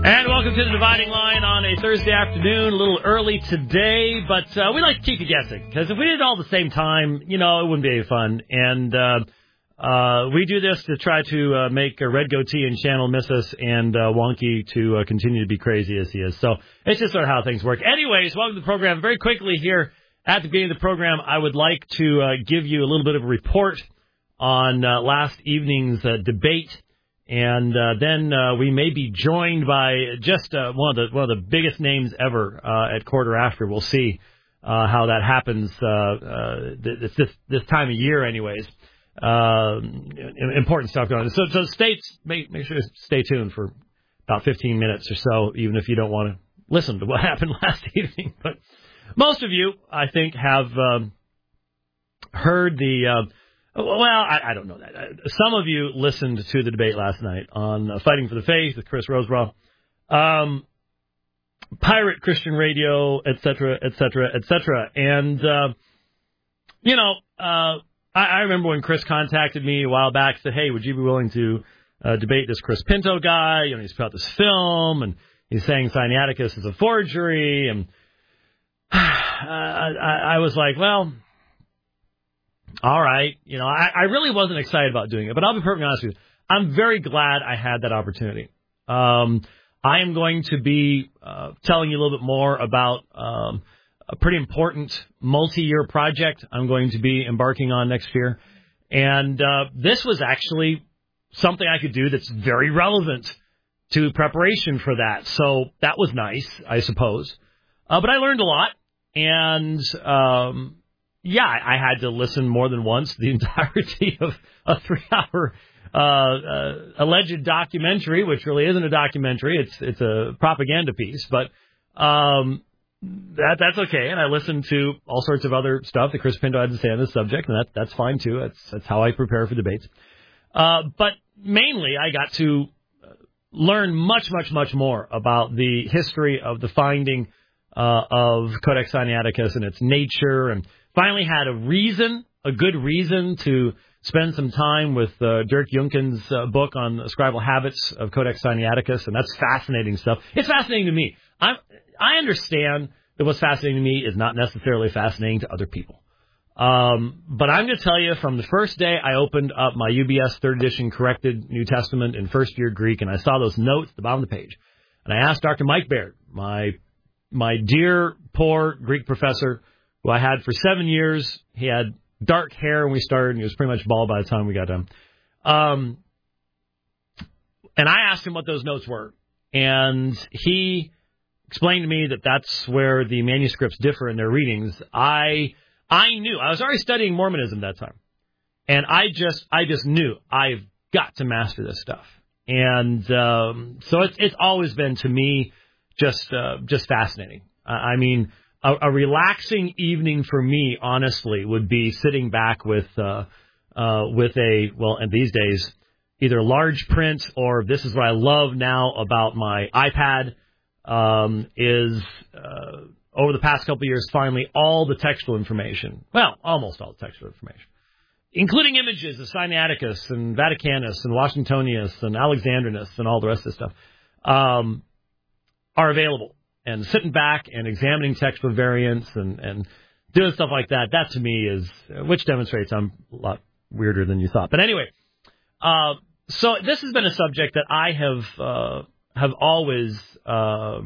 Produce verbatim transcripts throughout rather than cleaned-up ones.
And welcome to the Dividing Line on a Thursday afternoon, a little early today, but uh, we like to keep you guessing, because if we did it all at the same time, you know, it wouldn't be any fun. And uh, uh, we do this to try to uh, make uh, Red Goatee and Channel miss us, and uh, Wonky to uh, continue to be crazy as he is. So it's just sort of how things work. Anyways, welcome to the program. Very quickly here at the beginning of the program, I would like to uh, give you a little bit of a report on uh, last evening's uh, debate. And uh, then uh, we may be joined by just uh, one of the one of the biggest names ever uh, at Quarter After. We'll see uh, how that happens uh, uh, this, this this time of year, anyways. Uh, important stuff going on. So so stay make make sure to stay tuned for about fifteen minutes or so, even if you don't want to listen to what happened last evening. But most of you, I think, have um, heard the. Uh, Well, I, I don't know that. Some of you listened to the debate last night on uh, Fighting for the Faith with Chris Rosebrough, um, Pirate Christian Radio, et cetera, et cetera, et cetera. And, uh, you know, uh, I, I remember when Chris contacted me a while back, said, hey, would you be willing to uh, debate this Chris Pinto guy? You know, he's put out this film, and he's saying Sinaiticus is a forgery. And I, I, I was like, well... All right. You know, I, I really wasn't excited about doing it, but I'll be perfectly honest with you. I'm very glad I had that opportunity. Um, I am going to be uh, telling you a little bit more about um, a pretty important multi-year project I'm going to be embarking on next year. And uh, this was actually something I could do that's very relevant to preparation for that. So that was nice, I suppose. Uh, but I learned a lot. And... Um, Yeah, I had to listen more than once the entirety of a three-hour uh, uh, alleged documentary, which really isn't a documentary; it's it's a propaganda piece. But um, that that's okay, and I listened to all sorts of other stuff that Chris Pinto had to say on this subject, and that that's fine too. That's that's how I prepare for debates. Uh, but mainly, I got to learn much, much, much more about the history of the finding uh, of Codex Sinaiticus and its nature, and finally had a reason, a good reason to spend some time with uh, Dirk Junken's uh, book on the scribal habits of Codex Sinaiticus, and that's fascinating stuff. It's fascinating to me. I I understand that what's fascinating to me is not necessarily fascinating to other people. Um, but I'm going to tell you, from the first day I opened up my U B S third edition corrected New Testament in first year Greek, and I saw those notes at the bottom of the page, and I asked Doctor Mike Baird, my my dear, poor Greek professor, who I had for seven years. He had dark hair when we started, and he was pretty much bald by the time we got done. Um, and I asked him what those notes were, and he explained to me that that's where the manuscripts differ in their readings. I I knew. I was already studying Mormonism that time, and I just I just knew I've got to master this stuff. And um, so it's it's always been, to me, just uh, just fascinating. I, I mean... A, a relaxing evening for me, honestly, would be sitting back with uh, uh, with a, well, and these days, either large print or this is what I love now about my iPad, um, is uh, over the past couple of years, finally, all the textual information. Well, almost all the textual information, including images of Sinaiticus and Vaticanus and Washingtonius and Alexandrinus and all the rest of this stuff, um, are available. And sitting back and examining textual variants and, and doing stuff like that, that to me is, which demonstrates I'm a lot weirder than you thought. But anyway, uh, so this has been a subject that I have uh, have always. Uh,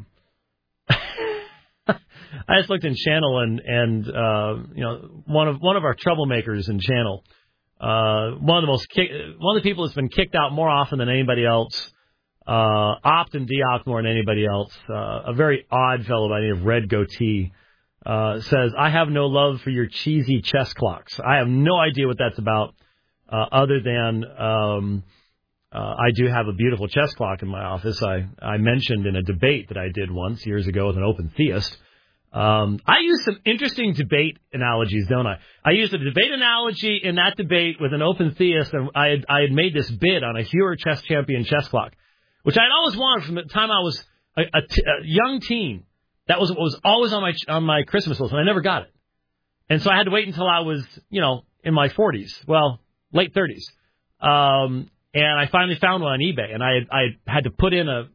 I just looked in Channel, and and uh, you know, one of one of our troublemakers in Channel, uh, one of the most kick, one of the people that's been kicked out more often than anybody else. Uh, opt and de-opt more than anybody else. Uh, a very odd fellow by the name of Red Goatee uh, says, I have no love for your cheesy chess clocks. I have no idea what that's about, uh, other than um, uh, I do have a beautiful chess clock in my office. I, I mentioned in a debate that I did once years ago with an open theist. Um, I use some interesting debate analogies, don't I? I used a debate analogy in that debate with an open theist, and I had, I had made this bid on a Heuer chess champion chess clock, which I'd always wanted from the time I was a, a, t- a young teen. That was what was always on my on my Christmas list, and I never got it. And so I had to wait until I was, you know, in my forties, well, late thirties. Um, and I finally found one on eBay, and I had, I had to put in a,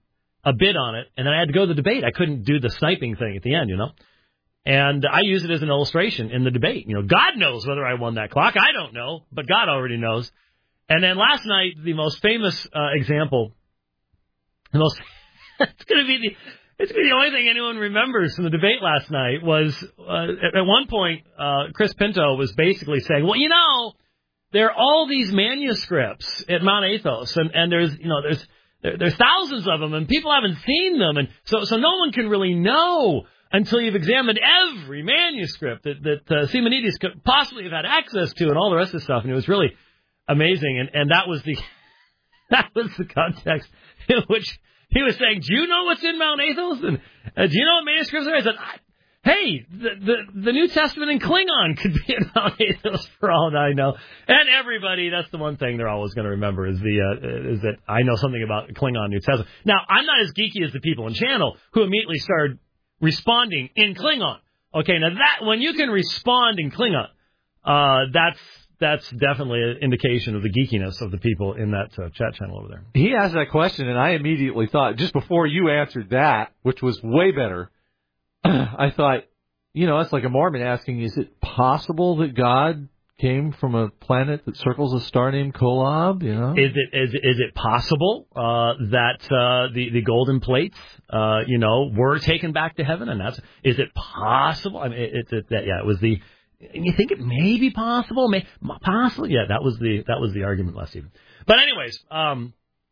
a bid on it, and then I had to go to the debate. I couldn't do the sniping thing at the end, you know. And I use it as an illustration in the debate. You know, God knows whether I won that clock. I don't know, but God already knows. And then last night, the most famous uh, example, the most, it's going to be the, it's going to be the only thing anyone remembers from the debate last night was, uh, at, at one point, uh, Chris Pinto was basically saying, well, you know, there are all these manuscripts at Mount Athos, and, and there's, you know, there's, there, there's thousands of them, and people haven't seen them, and so, so no one can really know until you've examined every manuscript that, that uh, Simonides could possibly have had access to and all the rest of the stuff. And it was really amazing. And, and that was the that was the context in which he was saying, do you know what's in Mount Athos? And uh, do you know what manuscripts are? I said, I, hey, the, the, the New Testament in Klingon could be in Mount Athos for all I know. And everybody, that's the one thing they're always going to remember is the uh, is that I know something about Klingon New Testament. Now, I'm not as geeky as the people in Channel who immediately started responding in Klingon. Okay, now that when you can respond in Klingon, uh, that's that's definitely an indication of the geekiness of the people in that uh, chat channel over there. He asked that question, and I immediately thought, just before you answered that, which was way better, I thought, you know, it's like a Mormon asking, is it possible that God came from a planet that circles a star named Kolob? You know, is it is is it possible uh, that uh, the the golden plates, uh, you know, were taken back to heaven? And that's is it possible? I mean, it's it, it, yeah, it was the. You think it may be possible? May possible? Yeah, that was the that was the argument last evening. But anyways, um,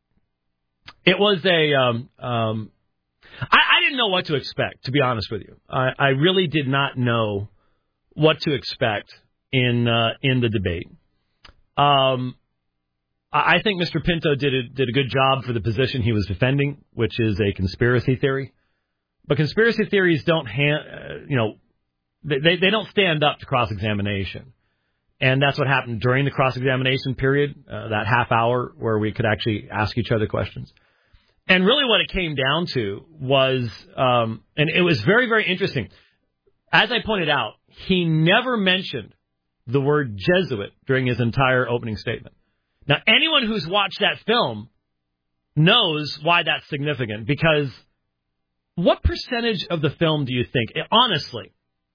it was a. Um, um, I, I didn't know what to expect, to be honest with you. I, I really did not know what to expect in uh, in the debate. Um, I think Mister Pinto did a, did a good job for the position he was defending, which is a conspiracy theory. But conspiracy theories don't, ha- uh, you know, they they don't stand up to cross-examination. And that's what happened during the cross-examination period, uh, that half hour where we could actually ask each other questions. And really what it came down to was, um, and it was very, very interesting. As I pointed out, he never mentioned the word Jesuit during his entire opening statement. Now, anyone who's watched that film knows why that's significant, because what percentage of the film do you think, honestly,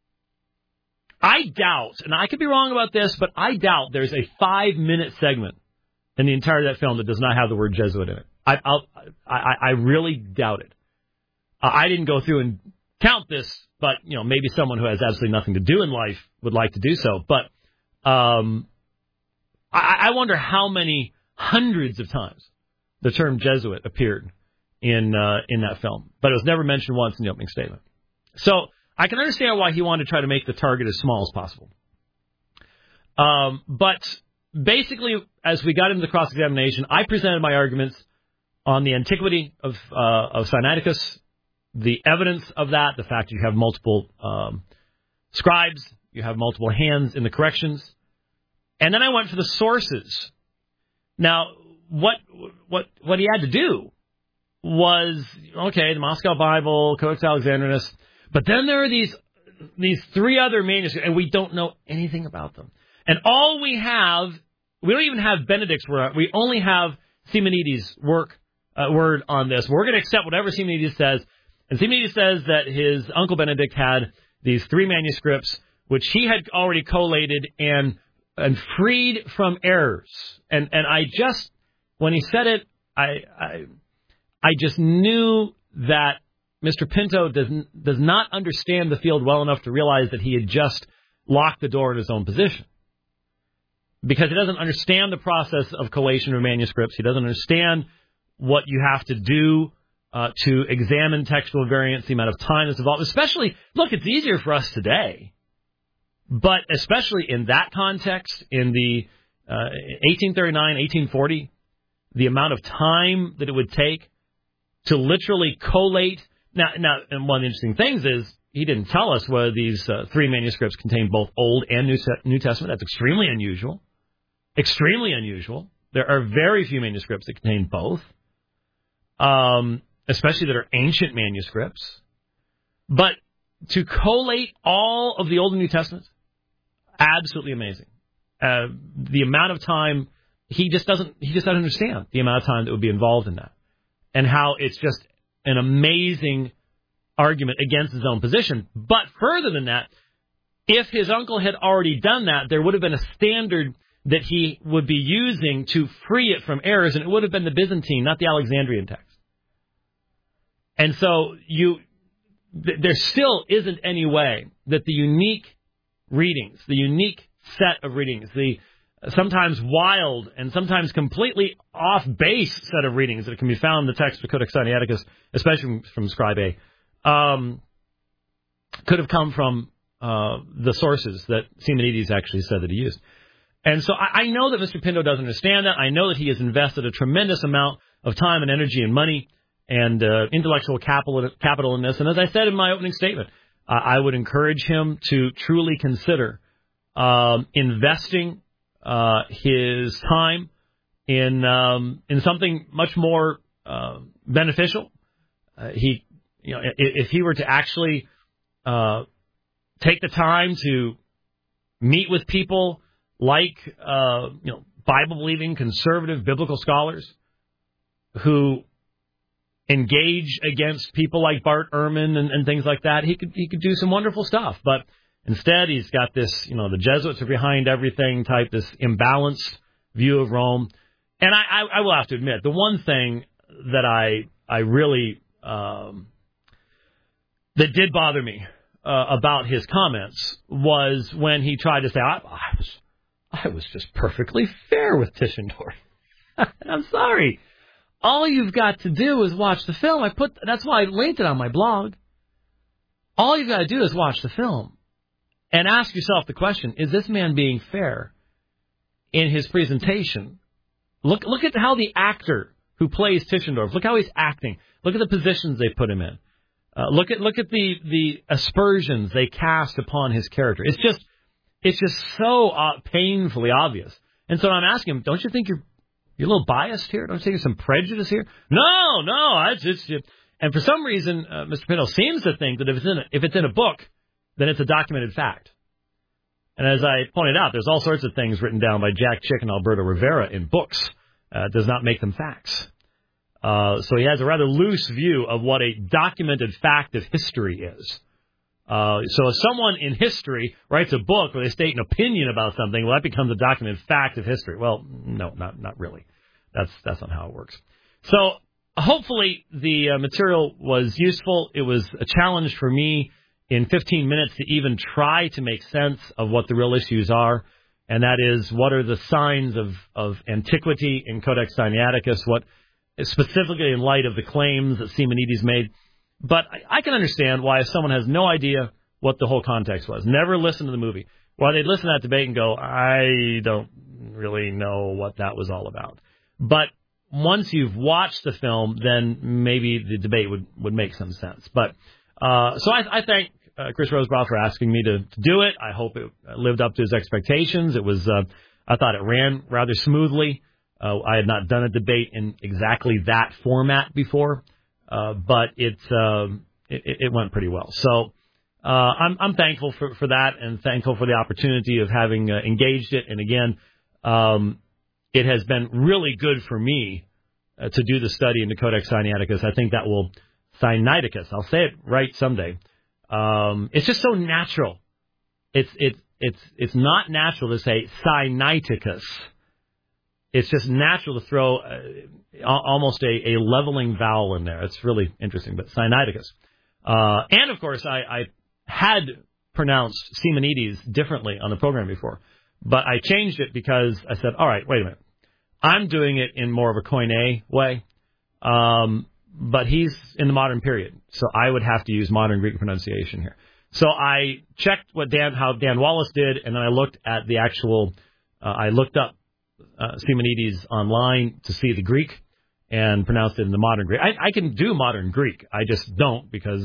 I doubt, and I could be wrong about this, but I doubt there's a five-minute segment in the entirety of that film that does not have the word Jesuit in it. I I'll, I, I really doubt it. I didn't go through and count this, but you know, maybe someone who has absolutely nothing to do in life would like to do so. But um, I, I wonder how many hundreds of times the term Jesuit appeared in uh, in that film, but it was never mentioned once in the opening statement. So I can understand why he wanted to try to make the target as small as possible. Um, but basically, as we got into the cross-examination, I presented my arguments on the antiquity of uh, of Sinaiticus, the evidence of that, the fact that you have multiple um, scribes, you have multiple hands in the corrections, and then I went for the sources. Now, what what what he had to do was, okay, the Moscow Bible, Codex Alexandrinus, but then there are these these three other manuscripts, and we don't know anything about them. And all we have, we don't even have Benedict's word. We only have Simonides' work uh, word on this. We're going to accept whatever Simonides says. And Simonides says that his uncle Benedict had these three manuscripts, which he had already collated and and freed from errors. And and I just, when he said it, I I, I just knew that Mister Pinto does, does not understand the field well enough to realize that he had just locked the door in his own position. Because he doesn't understand the process of collation of manuscripts. He doesn't understand what you have to do uh, to examine textual variants, the amount of time that's involved. Especially, look, it's easier for us today. But especially in that context, in the uh, eighteen thirty-nine, eighteen forty, the amount of time that it would take to literally collate. Now, now, and one of the interesting things is he didn't tell us whether these uh, three manuscripts contain both Old and New, New Testament. That's extremely unusual. Extremely unusual. There are very few manuscripts that contain both, um, especially that are ancient manuscripts. But to collate all of the Old and New Testaments, absolutely amazing. Uh, the amount of time, he just doesn't, he just doesn't understand the amount of time that would be involved in that, and how it's just an amazing argument against his own position. But further than that, if his uncle had already done that, there would have been a standard that he would be using to free it from errors, and it would have been the Byzantine, not the Alexandrian text. And so you, th- there still isn't any way that the unique readings, the unique set of readings, the sometimes wild and sometimes completely off-base set of readings that can be found in the text of Codex Sinaiticus, especially from, from Scribe A, um, could have come from uh, the sources that Simonides actually said that he used. And so I, I know that Mister Pinto doesn't understand that. I know that he has invested a tremendous amount of time and energy and money and uh, intellectual capital, capital in this. And as I said in my opening statement, uh, I would encourage him to truly consider um, investing uh, his time in um, in something much more uh, beneficial. Uh, he, you know, if, if he were to actually uh, take the time to meet with people like, uh, you know, Bible-believing, conservative, biblical scholars who engage against people like Bart Ehrman and, and things like that, he could he could do some wonderful stuff. But instead, he's got this, you know, the Jesuits are behind everything type, this imbalanced view of Rome. And I, I, I will have to admit, the one thing that I I really um, that did bother me uh, about his comments was when he tried to say, I, I was I was just perfectly fair with Tischendorf. I'm sorry. All you've got to do is watch the film. I put that's why I linked it on my blog. All you've got to do is watch the film and ask yourself the question, is this man being fair in his presentation? Look look at how the actor who plays Tischendorf, look how he's acting. Look at the positions they put him in. Uh, look at look at the, the aspersions they cast upon his character. It's just it's just so uh, painfully obvious. And so I'm asking him, don't you think you're You're a little biased here? Don't you think there's some prejudice here? No, no. It's, it's, and for some reason, uh, Mister Pinto seems to think that if it's in a, if it's in a book, then it's a documented fact. And as I pointed out, there's all sorts of things written down by Jack Chick and Alberto Rivera in books. Uh, it does not make them facts. Uh, so he has a rather loose view of what a documented fact of history is. Uh, so if someone in history writes a book where they state an opinion about something, well, that becomes a documented fact of history. Well, no, not not really. That's that's not how it works. So hopefully the uh, material was useful. It was a challenge for me in fifteen minutes to even try to make sense of what the real issues are, and that is what are the signs of, of antiquity in Codex Sinaiticus, what specifically in light of the claims that Simonides made. But I, I can understand why if someone has no idea what the whole context was, never listened to the movie, why they'd listen to that debate and go, I don't really know what that was all about. But once you've watched the film, then maybe the debate would, would make some sense. But uh, so I, I thank uh, Chris Rosebrough for asking me to, to do it. I hope it lived up to his expectations. It was, uh, I thought it ran rather smoothly. Uh, I had not done a debate in exactly that format before. Uh, but it, um, it it went pretty well. So uh, I'm I'm thankful for, for that and thankful for the opportunity of having uh, engaged it. And again, um, it has been really good for me uh, to do the study into Codex Sinaiticus. I think that will Sinaiticus. I'll say it right someday. Um, it's just so natural. It's it's it's it's not natural to say Sinaiticus. It's just natural to throw uh, almost a, a leveling vowel in there. It's really interesting. But Sinaiticus. Uh, and, of course, I, I had pronounced Simonides differently on the program before. But I changed it because I said, all right, wait a minute. I'm doing it in more of a Koine way. Um, but he's in the modern period. So I would have to use modern Greek pronunciation here. So I checked what Dan, how Dan Wallace did, and then I looked at the actual, uh, I looked up Uh, Simonides online to see the Greek and pronounced it in the modern Greek. I, I can do modern Greek. I just don't because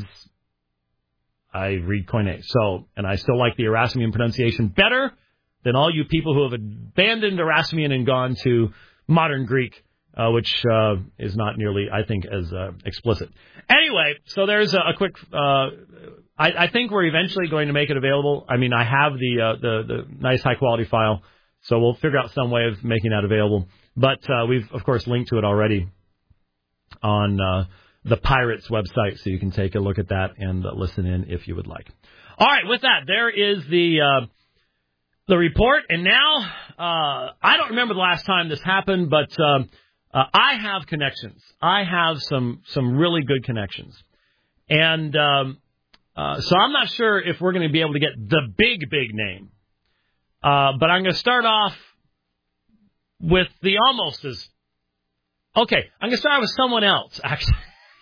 I read Koine. So, and I still like the Erasmian pronunciation better than all you people who have abandoned Erasmian and gone to modern Greek, uh, which uh, is not nearly, I think, as uh, explicit. Anyway, so there's a, a quick. Uh, I, I think we're eventually going to make it available. I mean, I have the uh, the, the nice high quality file. So we'll figure out some way of making that available. But uh, we've, of course, linked to it already on uh, the Pirates website, so you can take a look at that and uh, listen in if you would like. All right, with that, there is the uh, the report. And now, uh, I don't remember the last time this happened, but um, uh, I have connections. I have some some really good connections. And um, uh, so I'm not sure if we're going to be able to get the big, big name. Uh, but I'm going to start off with the almost as... Okay, I'm going to start with someone else, actually.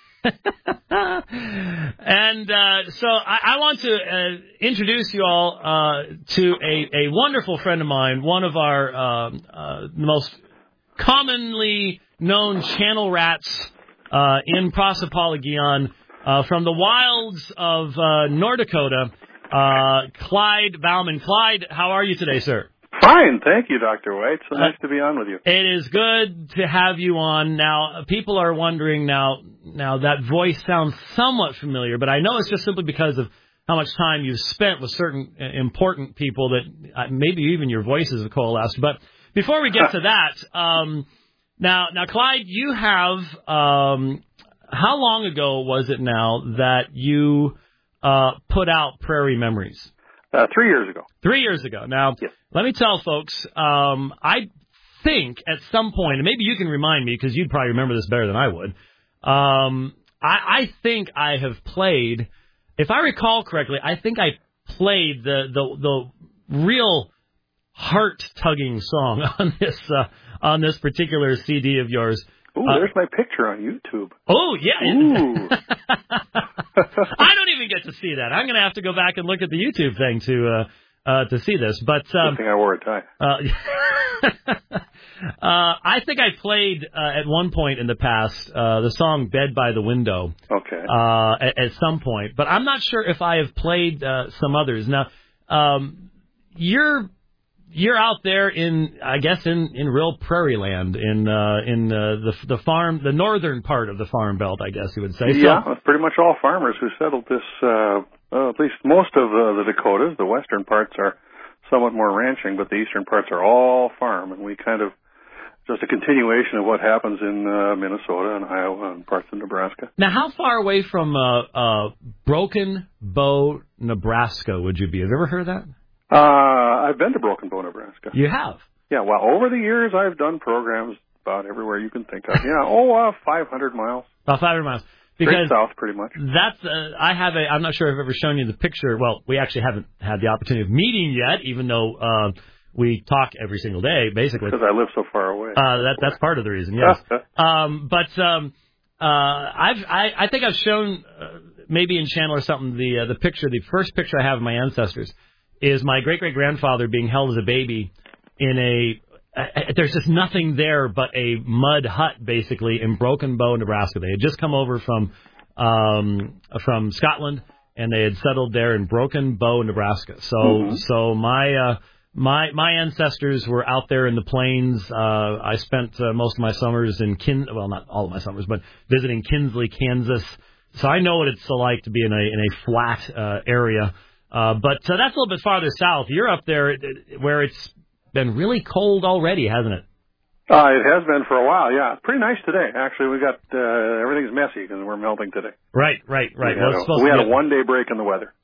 and uh, so I, I want to uh, introduce you all uh, to a, a wonderful friend of mine, one of our um, uh, most commonly known channel rats uh, in Prosopologion, uh, from the wilds of uh, North Dakota, uh, Clyde Bauman. Clyde, how are you today, sir? Fine, thank you, Doctor White. So nice to be on with you. It is good to have you on. Now, people are wondering now, now that voice sounds somewhat familiar, but I know it's just simply because of how much time you've spent with certain important people that uh, maybe even your voices have coalesced. But before we get to that, um, now, now, Clyde, you have, um, how long ago was it now that you uh, put out Prairie Memories? Uh, three years ago. Three years ago. Now, yes. Let me tell folks, um, I think at some point, and maybe you can remind me because you'd probably remember this better than I would, um, I, I think I have played, if I recall correctly, I think I played the the, the real heart-tugging song on this uh, on this particular C D of yours. Ooh, uh, there's my picture on YouTube. Oh, yeah. Ooh. I don't even get to see that. I'm going to have to go back and look at the YouTube thing to uh, uh, to see this. But um, I think I wore a tie. Uh, uh, I think I played uh, at one point in the past uh, the song "Bed by the Window." Okay. Uh, at, at some point, but I'm not sure if I have played uh, some others. Now, um, you're. You're out there in, I guess, in, in real prairie land, in uh, in uh, the the farm, the northern part of the farm belt, I guess you would say. Yeah, so, it's pretty much all farmers who settled this. Uh, uh, at least most of uh, the Dakotas, the western parts are somewhat more ranching, but the eastern parts are all farm, and we kind of just a continuation of what happens in uh, Minnesota and Iowa and parts of Nebraska. Now, how far away from uh, uh, Broken Bow, Nebraska, would you be? Have you ever heard of that? Uh, I've been to Broken Bow, Nebraska. You have? Yeah, well, over the years, I've done programs about everywhere you can think of. Yeah, oh, uh, five hundred miles. About five hundred miles. Because Straight south, pretty much. That's, uh, I have a, I'm not sure if I've ever shown you the picture. Well, we actually haven't had the opportunity of meeting yet, even though uh, we talk every single day, basically. Because I live so far away. Uh, that, that's part of the reason, yes. um, but um, uh, I've, I, I think I've shown, uh, maybe in channel or something, the uh, the picture, the first picture I have of my ancestors is my great-great-grandfather being held as a baby in a, uh, there's just nothing there but a mud hut, basically, in Broken Bow, Nebraska. They had just come over from um, from Scotland, and they had settled there in Broken Bow, Nebraska. So mm-hmm. so my uh, my my ancestors were out there in the plains. Uh, I spent uh, most of my summers in Kin, well, not all of my summers, but visiting Kinsley, Kansas. So I know what it's like to be in a in a flat uh, area. Uh, but uh, that's a little bit farther south. You're up there where it's been really cold already, hasn't it? Uh, it has been for a while, yeah. It's pretty nice today. Actually, we got, uh, everything's messy because we're melting today. Right, right, right. We well, had, it's a, we had a one-day break in the weather.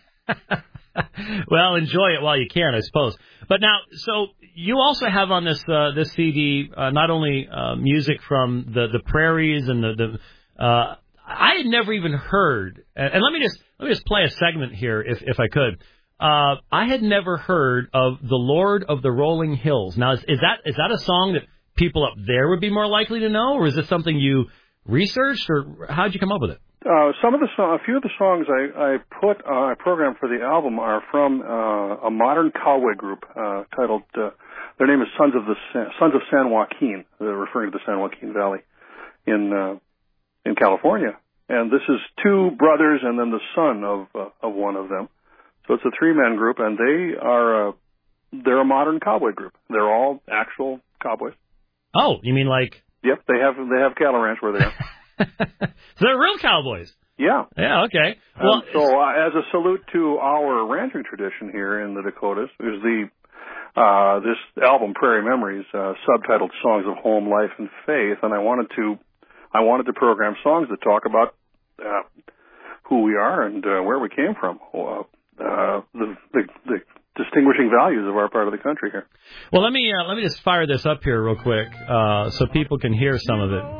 Well, enjoy it while you can, I suppose. But now, so you also have on this uh, this C D uh, not only uh, music from the, the prairies and the... the uh, I had never even heard, and, and let me just let me just play a segment here, if if I could. Uh, I had never heard of the Lord of the Rolling Hills. Now, is, is that is that a song that people up there would be more likely to know, or is this something you researched, or how did you come up with it? Uh, some of the so- a few of the songs I, I put uh, I programmed for the album are from uh, a modern cowboy group uh, titled. Uh, their name is Sons of the San, Sons of San Joaquin. They're referring to the San Joaquin Valley in. Uh, in California. And this is two brothers and then the son of uh, of one of them. So it's a three-man group, and they are a, they're a modern cowboy group. They're all actual cowboys. Oh, you mean like... Yep, they have they have cattle ranch where they are. So they're real cowboys. Yeah. Yeah, okay. Well, um, so uh, as a salute to our ranching tradition here in the Dakotas, is the uh, this album, Prairie Memories, uh, subtitled Songs of Home, Life, and Faith, and I wanted to I wanted to program songs that talk about uh, who we are and uh, where we came from, uh, the, the, the distinguishing values of our part of the country here. Well, let me uh, let me just fire this up here real quick uh, so people can hear some of it.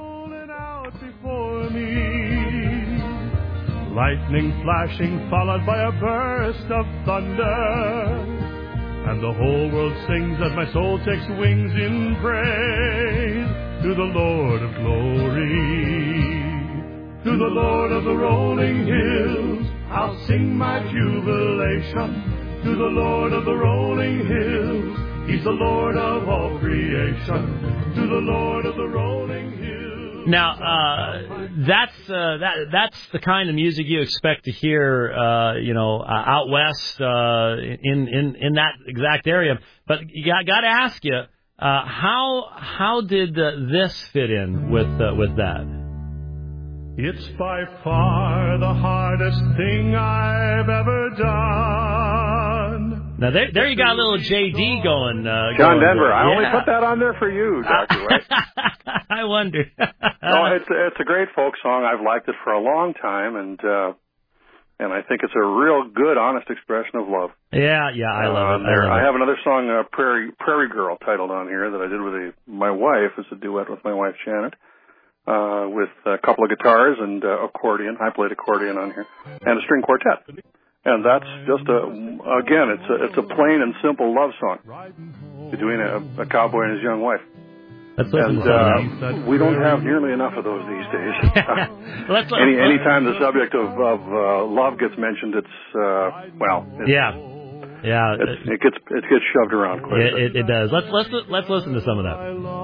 Lightning flashing, followed by a burst of thunder, and the whole world sings as my soul takes wings in praise to the Lord of glory, to the Lord of the rolling hills. I'll sing my jubilation to the Lord of the rolling hills. He's the Lord of all creation, to the Lord of the rolling hills. Now, uh, that's uh, that that's the kind of music you expect to hear, uh, you know, uh, out west uh, in in in that exact area. But you got, got to ask you, uh, how how did uh, this fit in with uh, with that? It's by far the hardest thing I've ever done. Now, there, there you got a little J D going. Uh, John going Denver, there. I Yeah. only put that on there for you, Doctor White. I wonder. No, it's it's a great folk song. I've liked it for a long time, and uh, and I think it's a real good, honest expression of love. Yeah, yeah, I love uh, it. There, I, love I it. have another song, uh, "Prairie Prairie Girl," titled on here that I did with a, my wife. It's a duet with my wife Janet, uh, with a couple of guitars and uh, accordion. I played accordion on here, and a string quartet. And that's just a, again, it's a, it's a plain and simple love song between a, a cowboy and his young wife. Let's listen And to uh, we don't have nearly enough of those these days. let's, Any anytime the subject of, of uh, love gets mentioned, it's uh, well, it's, yeah, yeah, it's, it gets it gets shoved around quite it, a bit. it, it does. Let's let's let's listen to some of that.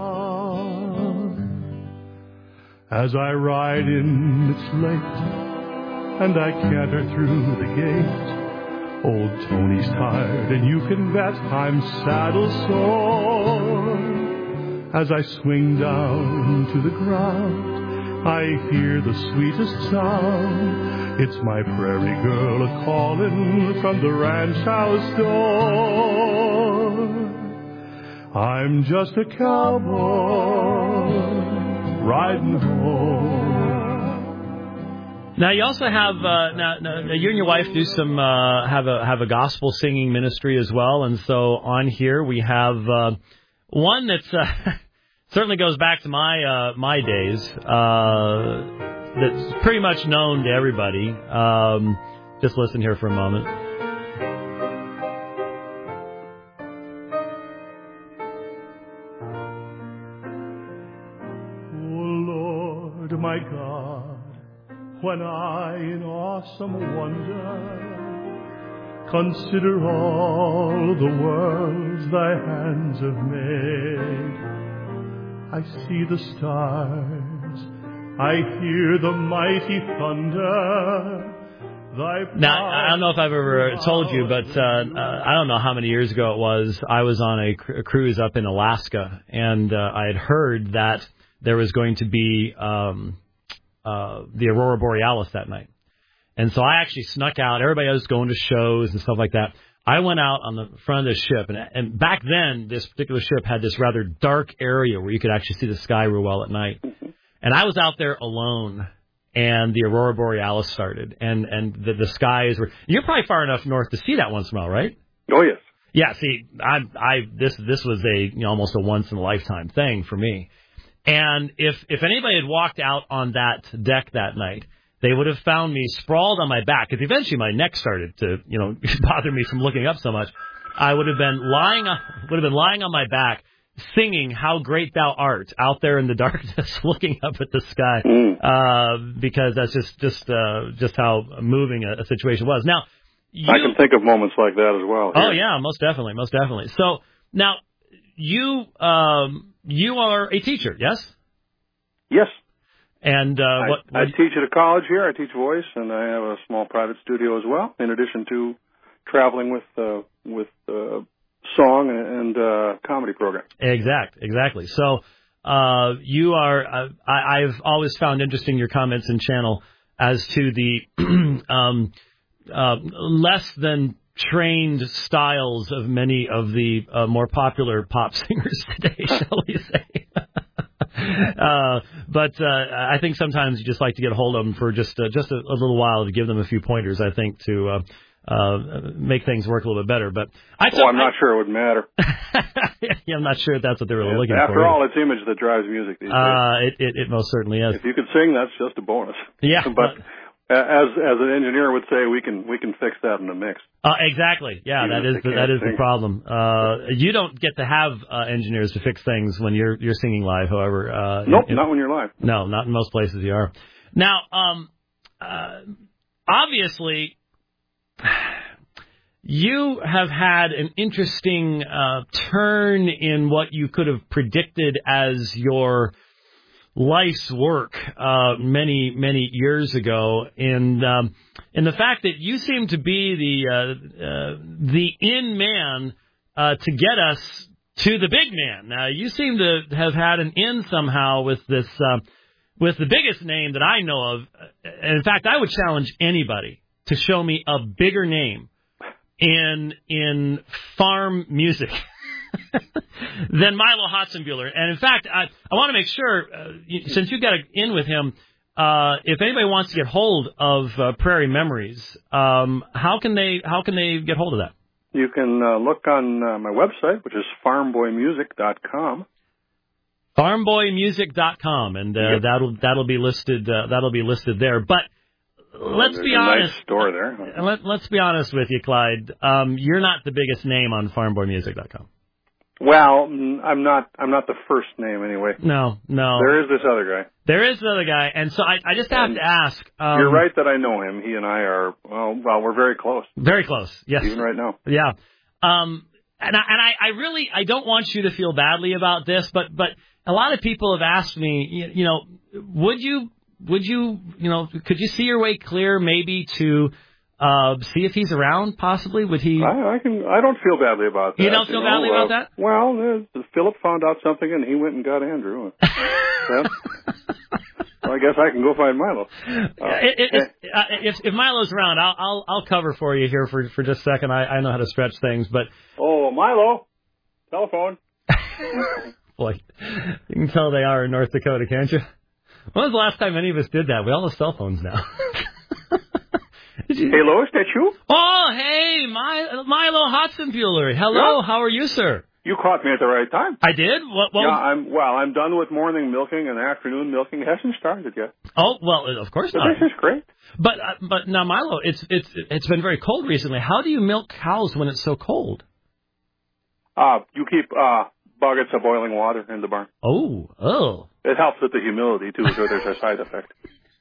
As I ride in, it's late, and I canter through the gate. Old Tony's tired, and you can bet I'm saddle sore. As I swing down to the ground, I hear the sweetest sound. It's my prairie girl a-calling from the ranch house door. I'm just a cowboy riding home. Now you also have uh, now, now you and your wife do some uh, have a have a gospel singing ministry as well, and so on here we have uh, one that's uh, certainly goes back to my uh, my days. Uh, that's pretty much known to everybody. Um, just listen here for a moment. Oh Lord, my God, when I in awesome wonder consider all the worlds thy hands have made, I see the stars, I hear the mighty thunder. Thy Now, I don't know if I've ever told you, but uh, uh, I don't know how many years ago it was. I was on a, cr- a cruise up in Alaska, and uh, I had heard that there was going to be um, uh, the Aurora Borealis that night. And so I actually snuck out. Everybody was going to shows and stuff like that. I went out on the front of the ship, and, and back then, this particular ship had this rather dark area where you could actually see the sky real well at night. And I was out there alone, and the Aurora Borealis started, and, and the, the skies were... You're probably far enough north to see that once in a while, right? Oh, yes. Yeah, see, I, I, this, this was a, you know, almost a once-in-a-lifetime thing for me. And if, if anybody had walked out on that deck that night, they would have found me sprawled on my back, because eventually my neck started to, you know, bother me from looking up so much. I would have been lying on, would have been lying on my back, singing "How Great Thou Art" out there in the darkness, looking up at the sky, Mm. uh, because that's just just uh, just how moving a, a situation was. Now, you, I can think of moments like that as well. oh here. yeah, most definitely, most definitely. So now you um, you are a teacher, yes? Yes. And uh, I, what, what I teach at a college here. I teach voice, and I have a small private studio as well, in addition to traveling with uh, with uh, song and uh, comedy programs. Exact, exactly. So uh, you are. Uh, I, I've always found interesting your comments in channel as to the um, uh, less than trained styles of many of the uh, more popular pop singers today, shall we say? uh, but but uh, I think sometimes you just like to get a hold of them for just uh, just a, a little while to give them a few pointers. I think to uh, uh, make things work a little bit better. But I well, I'm not I, sure it would matter. yeah, I'm not sure if that's what they were yeah, looking after for. After all, it's image that drives music these days. Uh, it, it it most certainly is. If you could sing, that's just a bonus. Yeah, but. As as an engineer would say, we can we can fix that in the mix. Uh, exactly. Yeah, Even that is the, that is the problem. Uh, you don't get to have uh, engineers to fix things when you're you're singing live. However, uh, nope, in, not when you're live. No, not in most places you are. Now, um, uh, obviously, you have had an interesting uh, turn in what you could have predicted as your life's work uh, many, many years ago, and um, and the fact that you seem to be the uh, uh, the in man uh, to get us to the big man. Now, you seem to have had an in somehow with this uh, with the biggest name that I know of. And in fact, I would challenge anybody to show me a bigger name in in farm music than Milo Hotzenbuehler. And in fact, I, I want to make sure, uh, since you got in with him, uh, if anybody wants to get hold of uh, Prairie Memories, um, how can they how can they get hold of that? You can uh, look on uh, my website, which is farm boy music dot com. farm boy music dot com, and uh, yep. that'll that'll be listed uh, that'll be listed there. But let's There's be a honest. Nice store there. Let, let's be honest with you, Clyde. Um, you're not the biggest name on farm boy music dot com. Well, I'm not. I'm not the first name anyway. No, no. There is this other guy. There is another guy, and so I, I just have and to ask. Um, you're right that I know him. He and I are well. Well, we're very close. Very close. Yes. Even right now. Yeah. Um. And I, and I, I really I don't want you to feel badly about this, but but a lot of people have asked me, you, you know, would you would you you know could you see your way clear maybe to Uh, see if he's around, possibly. Would he? I, I can. I don't feel badly about that. You don't feel you know? badly about uh, that? Well, uh, Philip found out something, and he went and got Andrew. yeah. Well, I guess I can go find Milo. Uh, it, it, it, uh, if, if Milo's around, I'll, I'll I'll cover for you here for for just a second. I, I know how to stretch things, but oh, Milo, telephone. Boy, you can tell they are in North Dakota, can't you? When was the last time any of us did that? We all have cell phones now. Hey, Lois, that you? Oh, hey, My, Milo Hotzenbuehler. Hello, yeah. How are you, sir? You caught me at the right time. I did? What, what yeah, was... I'm, well, I'm done with morning milking, and afternoon milking hasn't started yet. Oh, well, of course but not. This is great. But uh, but now, Milo, it's it's it's been very cold recently. How do you milk cows when it's so cold? Uh, you keep uh, buckets of boiling water in the barn. Oh, oh. It helps with the humidity, too, so there's a side effect.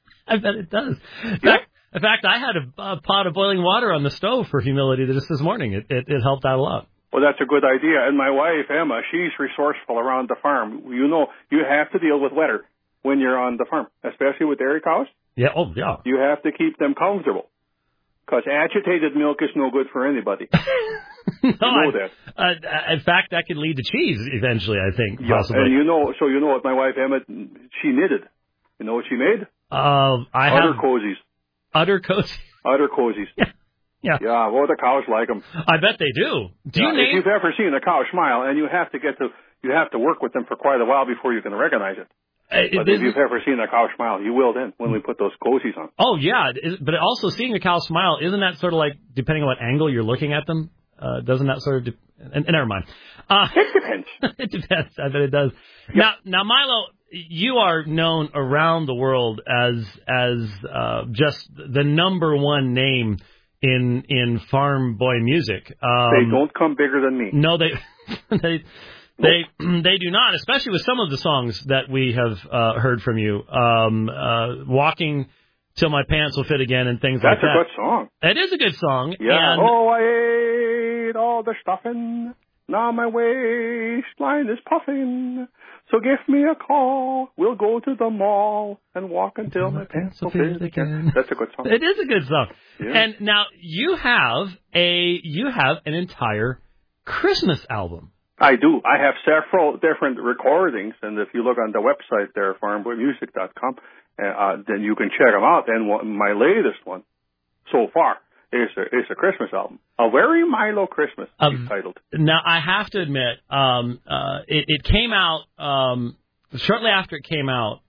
I bet it does. In yeah. fact, in fact, I had a, a pot of boiling water on the stove for humidity just this morning. It, it it helped out a lot. Well, that's a good idea. And my wife, Emma, she's resourceful around the farm. You know, you have to deal with weather when you're on the farm, especially with dairy cows. Yeah, oh, yeah. You have to keep them comfortable because agitated milk is no good for anybody. no, you know I, that. Uh, in fact, that could lead to cheese eventually, I think, yeah, possibly. And you know, so you know what my wife, Emma, she knitted. You know what she made? Uh, I Utter have... cozies. Utter cozies? Utter cozies. Yeah. Yeah. Yeah, well, the cows like them. I bet they do. Do yeah, you name... If you've ever seen a cow smile, and you have to get to, you have to work with them for quite a while before you can recognize it. Uh, but if you've ever seen a cow smile, you will then when we put those cozies on. Oh, yeah. But also seeing a cow smile, isn't that sort of like, depending on what angle you're looking at them, uh, doesn't that sort of... De- and, and never mind. Uh, it depends. It depends. I bet it does. Yep. Now, now, Milo, you are known around the world as as uh, just the number one name in in farm boy music. Um, they don't come bigger than me. No, they they they nope. they do not. Especially with some of the songs that we have uh, heard from you, um, uh, "Walking Till My Pants Will Fit Again" and things That's like that. That's a good song. It is a good song. Yeah. And oh, I ate all the stuffing. Now my waistline is puffing. So give me a call. We'll go to the mall and walk until my pants will fit again. That's a good song. It is a good song. Yeah. And now you have a you have an entire Christmas album. I do. I have several different recordings, and if you look on the website there, farm boy music dot com, uh, then you can check them out. And one, my latest one, so far, is a, is a Christmas album. A Very Milo Christmas, um, titled. Now, I have to admit, um, uh, it, it came out, um, shortly after it came out,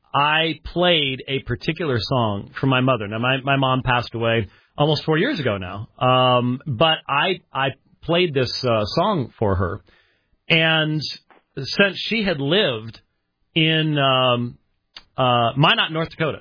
I played a particular song for my mother. Now, my, my mom passed away almost four years ago now, um, but I I played this uh, song for her. And since she had lived in um, uh, Minot, North Dakota,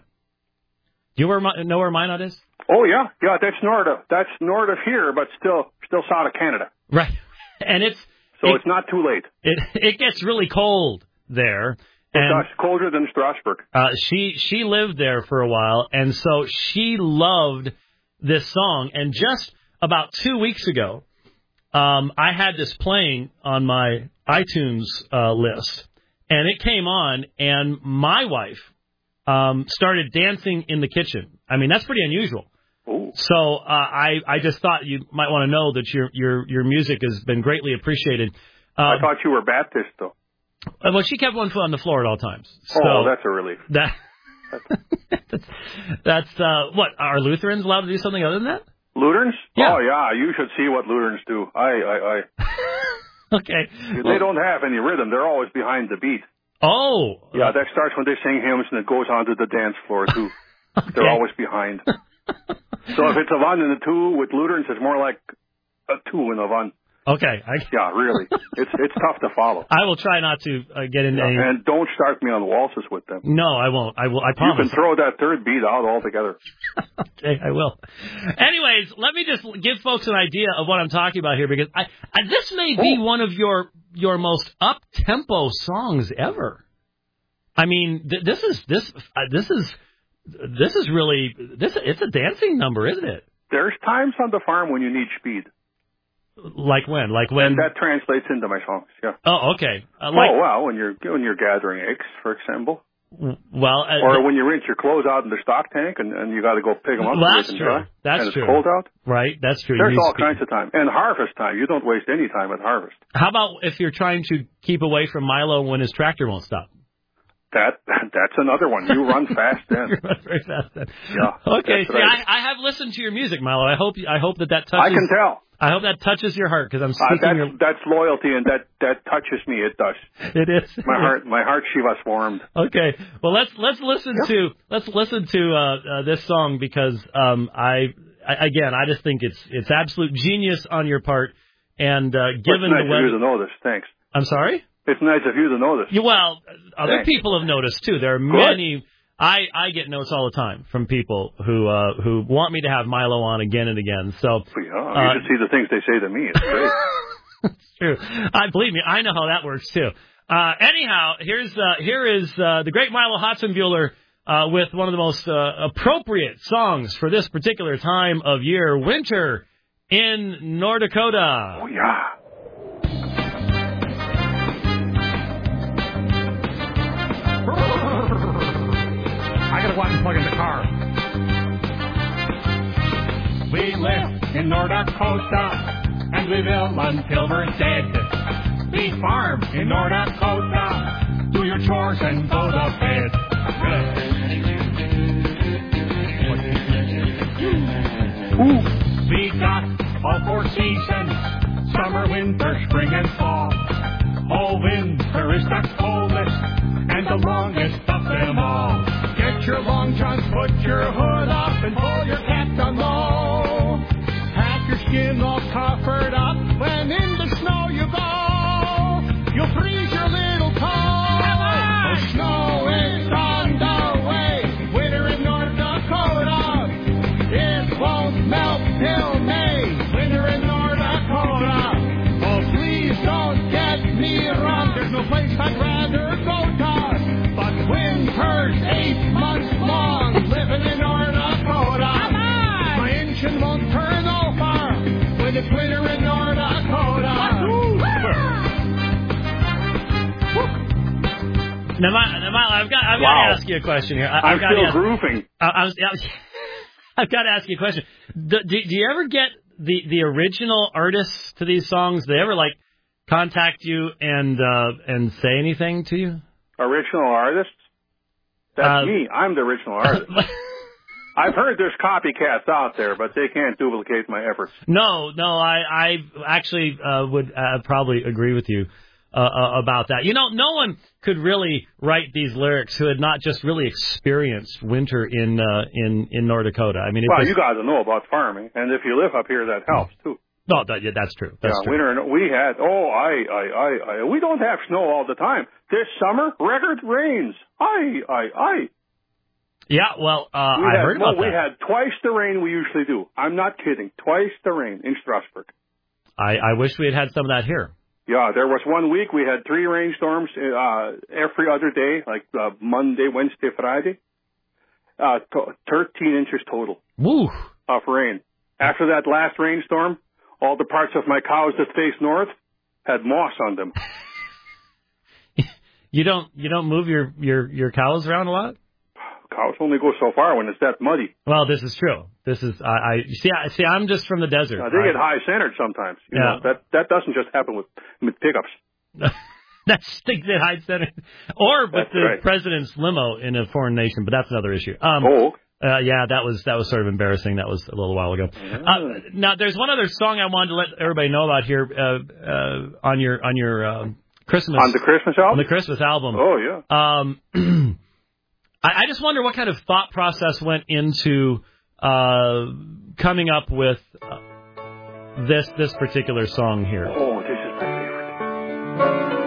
do you know where Minot is? Oh, yeah. Yeah, that's north of, that's north of here, but still still south of Canada. Right. And it's... So it, it's not too late. It it gets really cold there. And, it's colder than Strasbourg. Uh, she she lived there for a while, and so she loved this song. And just about two weeks ago, um, I had this playing on my iTunes uh, list, and it came on, and my wife um, started dancing in the kitchen. I mean, that's pretty unusual. Ooh. So uh, I I just thought you might want to know that your your your music has been greatly appreciated. Uh, I thought you were Baptist, though. Well, she kept one foot on the floor at all times. So oh, that's a relief. That that's, that's uh, what, are Lutherans allowed to do something other than that? Lutherans? Yeah. Oh, yeah. You should see what Lutherans do. I, I, I. Okay. They don't have any rhythm. They're always behind the beat. Oh. Yeah, that starts when they sing hymns and it goes on to the dance floor too. Okay. They're always behind. So if it's a one and a two with Lutherans, it's more like a two and a one. Okay. I... Yeah, really. It's it's tough to follow. I will try not to uh, get into yeah, any... And don't start me on waltzes with them. No, I won't. I will. I promise. You can throw that third beat out altogether. Okay, I will. Anyways, let me just give folks an idea of what I'm talking about here, because I, I this may be oh. one of your your most up-tempo songs ever. I mean, th- this is this uh, this is this is really this. It's a dancing number, isn't it? There's times on the farm when you need speed. Like when? Like when? And that translates into my songs, yeah. Oh, okay. Uh, like, oh, well, when you're when you're gathering eggs, for example. Well, uh, or when you rinse your clothes out in the stock tank and, and you got to go pick them up. Well, that's true. Dry, that's and true. It's cold out. Right, that's true. There's all speed. kinds of time. And harvest time. You don't waste any time at harvest. How about if you're trying to keep away from Milo when his tractor won't stop? That that's another one. You run fast then. You run very fast then. Yeah. Okay. See, right. I, I have listened to your music, Milo. I hope I hope that that touches. I can tell. I hope that touches your heart, because I'm speaking. Uh, that's, your... that's loyalty, and that, that touches me. It does. It is. My heart, my heart, Shiva's warmed. Okay. Well, let's let's listen yep. to let's listen to uh, uh, this song, because um, I, I again I just think it's it's absolute genius on your part, and uh, given well, it's nice the way of you to know this. Thanks. I'm sorry. It's nice of you to know this. Yeah, well, other Thanks. people have noticed too. There are Good. many. I, I get notes all the time from people who uh, who want me to have Milo on again and again. So yeah, you uh, should see the things they say to me. It's great. It's true. I believe me. I know how that works too. Uh, anyhow, here's uh, here is uh, the great Milo Hotzenbuehler uh, with one of the most uh, appropriate songs for this particular time of year, winter in North Dakota. Oh yeah. I gotta go out and plug in the car. We live in North Dakota, and we will until we're dead. We farm in North Dakota, do your chores and go to bed. Ooh. We got all four seasons, summer, winter, spring, and fall. Oh, winter is the coldest and the longest of them all. Get your long johns, put your hood up, and pull your cap down low. Have your skin all covered up when in the snow you go. You'll freeze your little toe. The snow is on the way. Winter in North Dakota. It won't melt till May. Winter in North Dakota. Oh, please don't get me wrong. There's no place I'd rather go to. But winter's eight months long, living in North Dakota. My engine won't turn over when it's winter in North Dakota. Now, my, now my, I've got I've wow. got to ask you a question here. I, I'm I've got still to ask, grooving. I, I was, I was, I've got to ask you a question. Do, do, do you ever get the, the original artists to these songs? Do they ever like contact you and uh, and say anything to you? Original artists? That's uh, me. I'm the original artist. I've heard there's copycats out there, but they can't duplicate my efforts. No, no, I, I actually uh, would uh, probably agree with you. uh, about that. You know, no one could really write these lyrics who had not just really experienced winter in uh, in in North Dakota. I mean, it well, was, you guys know about farming, and if you live up here, that helps too. No, that, yeah, that's true. That's yeah, true. winter. We had. Oh, I, I, I, I. We don't have snow all the time. This summer, record rains. I, I, I. Yeah, well, uh, we I had, heard about well, that. We had twice the rain we usually do. I'm not kidding. Twice the rain in Strasbourg. I, I wish we had had some of that here. Yeah, there was one week we had three rainstorms uh, every other day, like uh, Monday, Wednesday, Friday. Uh, t- thirteen inches total. Woo! Of rain. After that last rainstorm, all the parts of my cows that face north had moss on them. You don't you don't move your, your, your cows around a lot? Cows only go so far when it's that muddy. Well, this is true. This is I, I see. I see. I'm just from the desert. Now, they I, get high centered sometimes. You yeah. know, that that doesn't just happen with with pickups. That's things that hide center, or with That's the right. president's limo in a foreign nation. But that's another issue. Um, oh. Uh, yeah, that was that was sort of embarrassing. That was a little while ago. Yeah. Uh, now, there's one other song I wanted to let everybody know about here uh, uh, on your on your uh, Christmas on the Christmas album. On the Christmas album. Oh yeah. Um, I, I just wonder what kind of thought process went into uh, coming up with uh, this this particular song here. Oh, this is my favorite.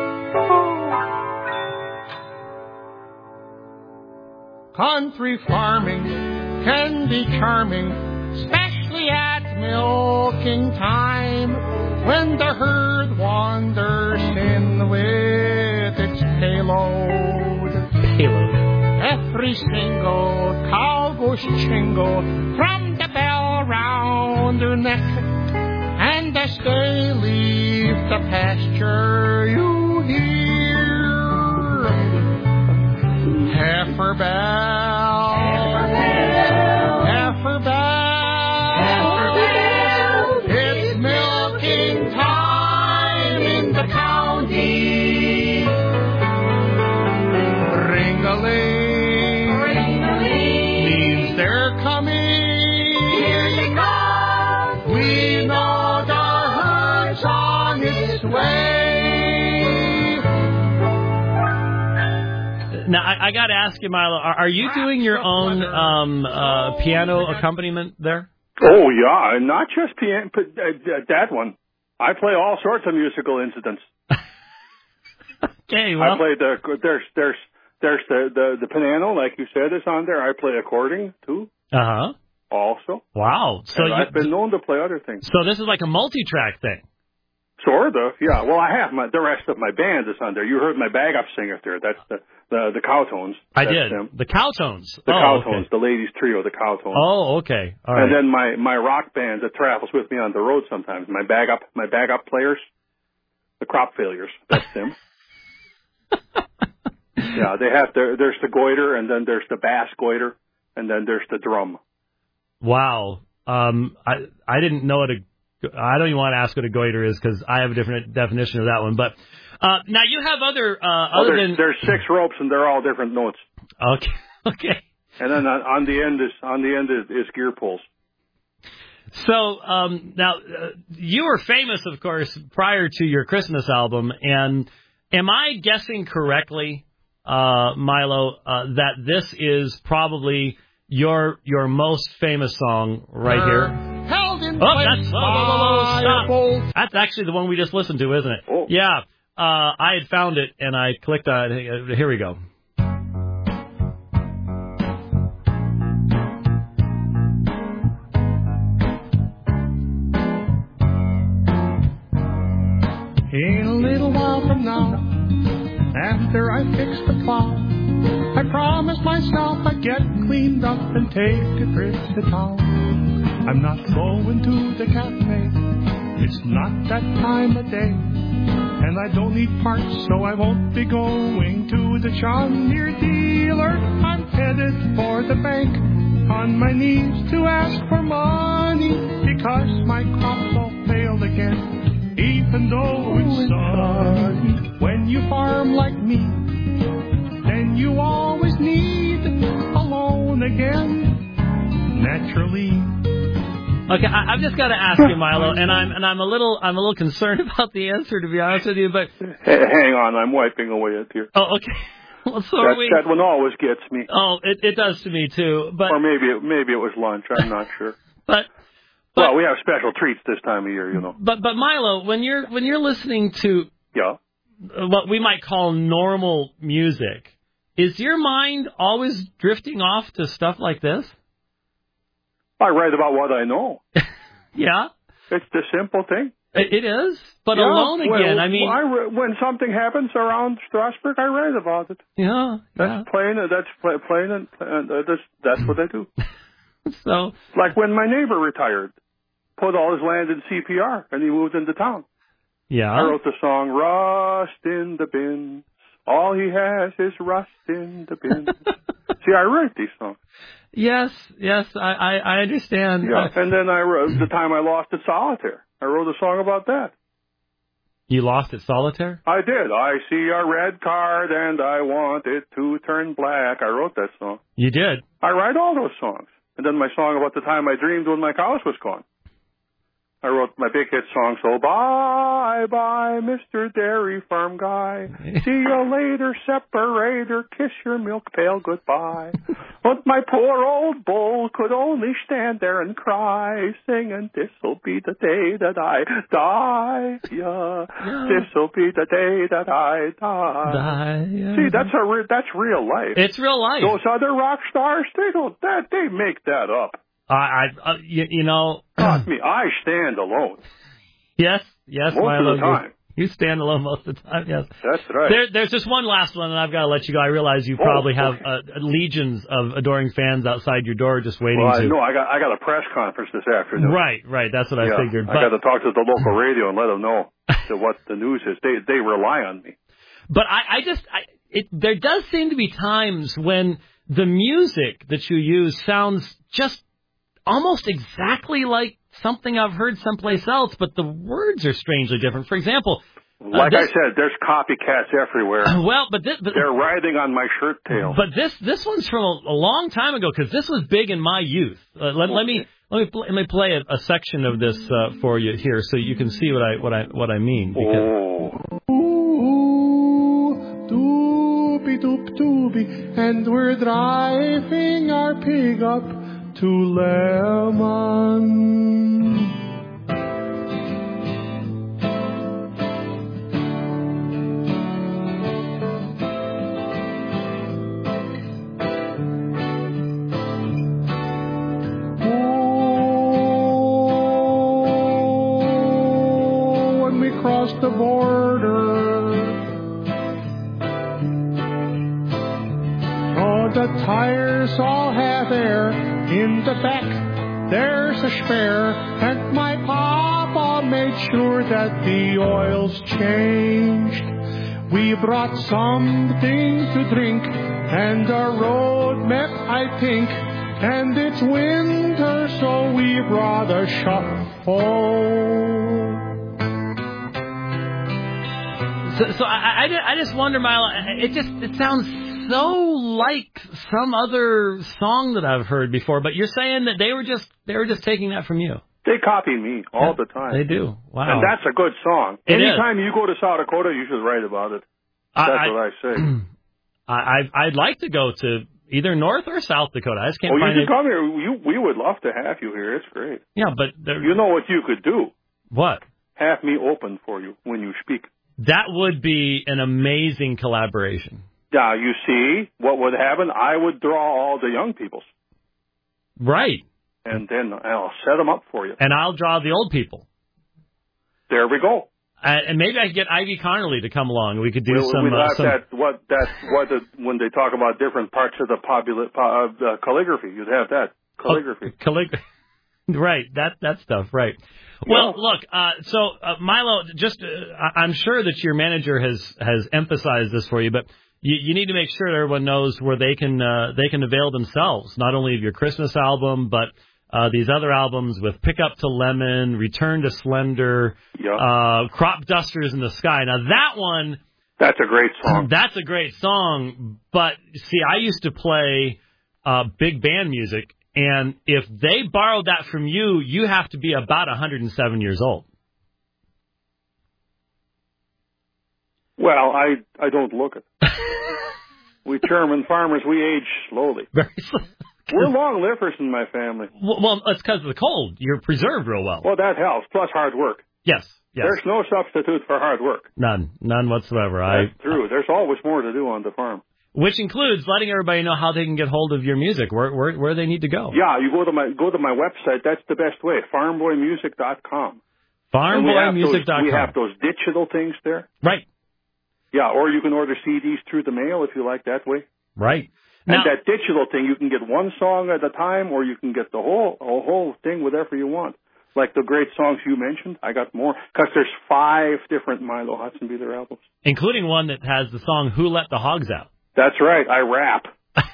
Country farming can be charming, especially at milking time, when the herd wanders in with its payload. Payload. Every single cow goes chingle from the bell round her neck, and as they leave the pasture, you hear heifer bell, heifer bell, heifer bell. It's milking time in the county. Ring-a-ling, ring-a-ling means they're coming. Here they come. We know the herd's on its way. Now, I, I got to ask you, Milo, are, are you doing your own um, uh, piano accompaniment there? Oh yeah, and not just piano, but uh, that one. I play all sorts of musical incidents. Okay, well, I play the there's there's there's the, the the piano, like you said, is on there. I play accordion too. Uh huh. Also. Wow. So and you, I've been known to play other things. So this is like a multi-track thing. Sort of, yeah. Well, I have my the rest of my band is on there. You heard my bag up singer there. That's the the, the Cowtones. I That's did. them. The Cowtones. The oh, Cowtones, okay. the ladies trio, the Cowtones. Oh, okay. All right. And then my my rock band that travels with me on the road sometimes. My bag up my bag up players, the Crop Failures. That's them. Yeah, they have the, there's the goiter, and then there's the bass goiter, and then there's the drum. Wow. Um, I I didn't know what a I don't even want to ask what a goiter is because I have a different definition of that one. But uh, now you have other uh, Oh, other there's, than there's six ropes, and they're all different notes. okay okay. And then on, on the end is on the end is, is gear pulls. So um, now uh, you were famous, of course, prior to your Christmas album, and am I guessing correctly, uh, Milo, uh, that this is probably your your most famous song right here? Held in Oh, place that's, whoa, whoa, whoa, whoa, stop. both. That's actually the one we just listened to, isn't it? Oh. Yeah. Uh, I had found it, and I clicked on it. Here we go. In a little while from now, after I fix the plow, I promised myself I'd get cleaned up and take a trip to town. I'm not going to the cafe, it's not that time of day, and I don't need parts, so I won't be going to the John Deere dealer. I'm headed for the bank, on my knees to ask for money, because my crops all failed again. Even though it's sunny, when you farm like me, then you always need a loan again. Naturally. Okay, I, I've just got to ask you, Milo, and I'm and I'm a little I'm a little concerned about the answer, to be honest with you. But Hey, hang on, I'm wiping away a tear. oh, okay. Well, so that, are we. that one always gets me. Oh, it it does to me too. But or maybe it, maybe it was lunch. I'm not sure. But, but well, we have special treats this time of year, you know. But but Milo, when you're when you're listening to yeah. what we might call normal music, is your mind always drifting off to stuff like this? I write about what I know. Yeah. It's the simple thing. It is, but yeah, alone again. When, I mean, I, when something happens around Strasbourg, I write about it. Yeah, that's yeah. plain. That's plain, plain and, and uh, that's, that's what I do. So, like when my neighbor retired, put all his land in C P R, and he moved into town. Yeah, I wrote the song "Rust in the Bins." All he has is rust in the bins. See, I write these songs. Yes, yes, I, I, I understand. Yeah, uh, and then I wrote the time I lost at solitaire. I wrote a song about that. You lost at solitaire? I did. I see a red card and I want it to turn black. I wrote that song. You did? I write all those songs. And then my song about the time I dreamed when my house was gone. I wrote my big hit song, so bye, bye, Mister Dairy Farm Guy. See you later, separator, kiss your milk pail goodbye. But my poor old bull could only stand there and cry, singing, this'll be the day that I die, yeah. yeah. This'll be the day that I die. die yeah. See, that's a re- that's real life. It's real life. Those other rock stars, they don't, that, they make that up. I, I uh, you, you know. Not me. I stand alone. Yes, yes, most Milo, of the time. You, you stand alone most of the time. Yes, that's right. There, there's just one last one, and I've got to let you go. I realize you oh, probably have okay. uh, legions of adoring fans outside your door just waiting well, to. No, I got I got a press conference this afternoon. Right, right. That's what yeah, I figured. I but, got to talk to the local radio and let them know to what the news is. They they rely on me. But I, I just, I, it, there does seem to be times when the music that you use sounds just almost exactly like something I've heard someplace else, but the words are strangely different. For example, like uh, this, I said, there's copycats everywhere. Well, but, this, but they're riding on my shirt tail. But this this one's from a, a long time ago because this was big in my youth. Uh, let, okay. let me let me let me play a, a section of this uh, for you here so you can see what I what I what I mean. Because... Oh. Ooh, doopy doop doopy, and we're driving our pig up to Lemon. Oh, when we cross the border, oh, the tires all have air. In the back, there's a spare, and my papa made sure that the oil's changed. We brought something to drink, and a road map, I think, and it's winter, so we brought a shuffle. So, so I, I, I just wonder, Milo, it just, it sounds so like some other song that I've heard before, but you're saying that they were just they were just taking that from you. They copy me all yeah, the time. They do. Wow. And that's a good song. It Anytime is. you go to South Dakota, you should write about it. That's I, what I say. I, I I'd like to go to either North or South Dakota. I just can't oh, find you it. should come here. You, we would love to have you here. It's great. Yeah, but there, you know what you could do? What? Have me open for you when you speak. That would be an amazing collaboration. Yeah, you see, what would happen? I would draw all the young peoples. Right. And then I'll set them up for you. And I'll draw the old people. There we go. Uh, and maybe I could get Ivy Connerly to come along. We could do we'll, some. We'd Uh, have some... that. What that? What the, when they talk about different parts of the popula- uh, uh, calligraphy, you'd have that calligraphy. Oh, callig- right. That that stuff. Right. Well, yeah. look. Uh, so uh, Milo, just uh, I'm sure that your manager has has emphasized this for you, but. You, you need to make sure that everyone knows where they can uh, they can avail themselves, not only of your Christmas album, but uh, these other albums with Pick Up to Lemon, Return to Slender, yep. uh, Crop Dusters in the Sky. Now, that one... That's a great song. That's a great song, but, see, I used to play uh, big band music And if they borrowed that from you, you have to be about one hundred seven years old. Well, I I don't look it. We German farmers, we age slowly. Very slowly. We're long livers in my family. Well, well it's because of the cold. You're preserved real well. Well, that helps, plus hard work. Yes, yes. There's no substitute for hard work. None, none whatsoever. That's I, true. There's always more to do on the farm. Which includes letting everybody know how they can get hold of your music, where where, where they need to go. Yeah, you go to my go to my website. That's the best way, farm boy music dot com. farm boy music dot com. We have those digital things there. Right. Yeah, or you can order C Ds through the mail if you like that way. Right. And Now, that digital thing, you can get one song at a time, or you can get the whole a whole thing, whatever you want. Like the great songs you mentioned, I got more, because there's five different Milo Hudson-Beeler albums. including one that has the song Who Let the Hogs Out. That's right, I rap.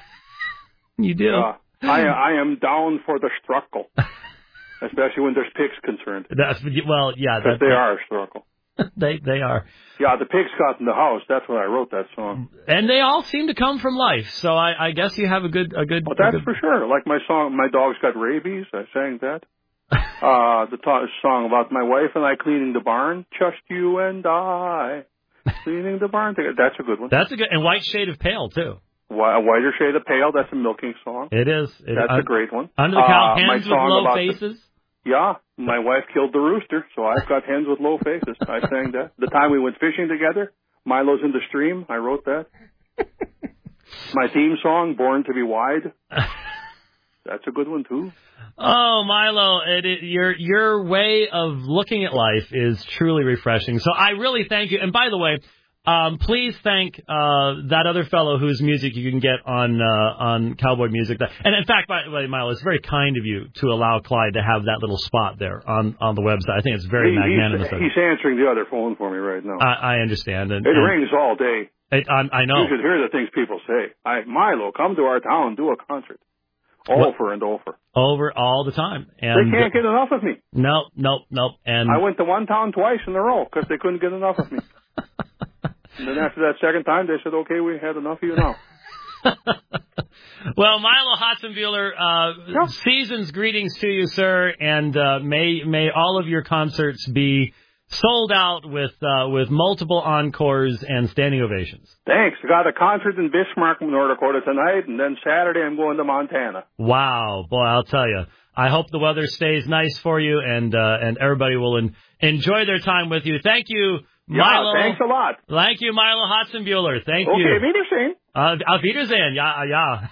You do? Uh, I, I am down for the struggle, especially when there's pigs concerned. That's, well, yeah. Because That, they are a struggle. They, they are. Yeah, the pigs got in the house. That's when I wrote that song. And they all seem to come from life, so I, I guess you have a good... a good. Well, that's a good... for sure. Like my song, My Dog's Got Rabies, I sang that. uh, the t- song about my wife and I cleaning the barn, just you and I, cleaning the barn together. That's a good one. That's a good... And White Shade of Pale, too. Wh- a Whiter Shade of Pale, that's a milking song. It is. It, That's un- a great one. Under the Cow, uh, Hens with song Low about Faces. The, yeah, my wife killed the rooster, so I've got hens with low faces. I sang that. The time we went fishing together, Milo's in the stream, I wrote that. My theme song, Born to be Wide. That's a good one, too. Oh, Milo, it, it, your your way of looking at life is truly refreshing. So I really thank you. And by the way, um, please thank uh, that other fellow whose music you can get on uh, on Cowboy Music. And in fact, by the way, Milo, it's very kind of you to allow Clyde to have that little spot there on, on the website. I think it's very he, magnanimous. He's, he's answering the other phone for me right now. I, I understand. And, it and rings all day. It, I, I know. You should hear the things people say. I, Milo, come to our town, do a concert. Over and over. Over all the time. And they can't get enough of me. No, no, no. And I went to one town twice in a row because they couldn't get enough of me. And then after that second time, they said, okay, we had enough of you now. Well, Milo Hudson-Beeler, uh, yeah. season's greetings to you, sir, and uh, may may all of your concerts be sold out with uh, with multiple encores and standing ovations. Thanks. I got a concert in Bismarck, North Dakota tonight, and then Saturday I'm going to Montana. Wow, boy, I'll tell you. I hope the weather stays nice for you, and uh, and everybody will en- enjoy their time with you. Thank you, Milo. Yeah, thanks a lot. Thank you, Milo Hudson-Beeler. Thank okay, you. Okay, Wiedersehen. Uh, auf Wiedersehen. Yeah,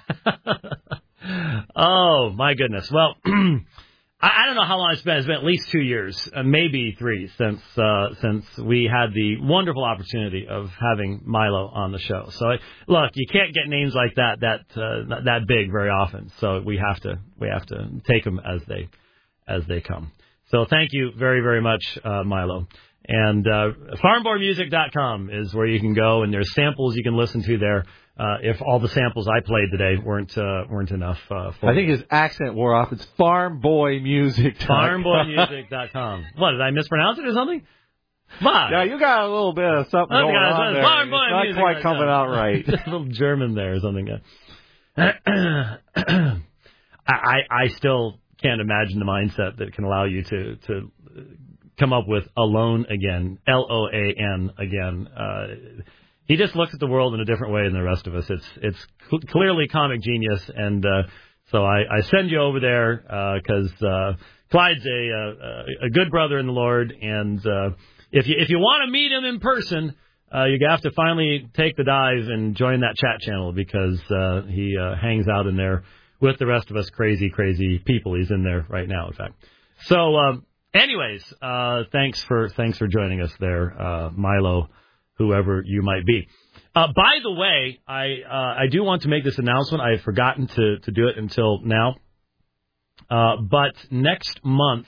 yeah. Oh, my goodness. Well, I, I don't know how long it's been. It's been at least two years, uh, maybe three, since uh, since we had the wonderful opportunity of having Milo on the show. So, look, you can't get names like that that uh, that big very often. So we have to we have to take them as they as they come. So thank you very very much, uh, Milo. And uh, farm boy music dot com is where you can go, and there's samples you can listen to there. Uh, if all the samples I played today weren't uh, weren't enough uh, for I think his accent wore off. It's farm boy music dot com. farm boy music dot com. What, did I mispronounce it or something? What? Yeah, you got a little bit of something Oh, going guys, on there. farm boy It's not music quite dot coming com. out right. A little German there or something. I, I I still can't imagine the mindset that can allow you to to come up with Alone Again, L O A N again. Uh, he just looks at the world in a different way than the rest of us. It's it's cl- clearly comic genius, and uh, so I, I send you over there because uh, uh, Clyde's a, a a good brother in the Lord, and uh, if you if you want to meet him in person, uh, you have to finally take the dive and join that chat channel because uh, he uh, hangs out in there with the rest of us crazy crazy people. He's in there right now, in fact. So. Um, Anyways, uh, thanks for thanks for joining us there, uh, Milo, whoever you might be. Uh, by the way, I uh, I do want to make this announcement. I have forgotten to, to do it until now. Uh, but next month,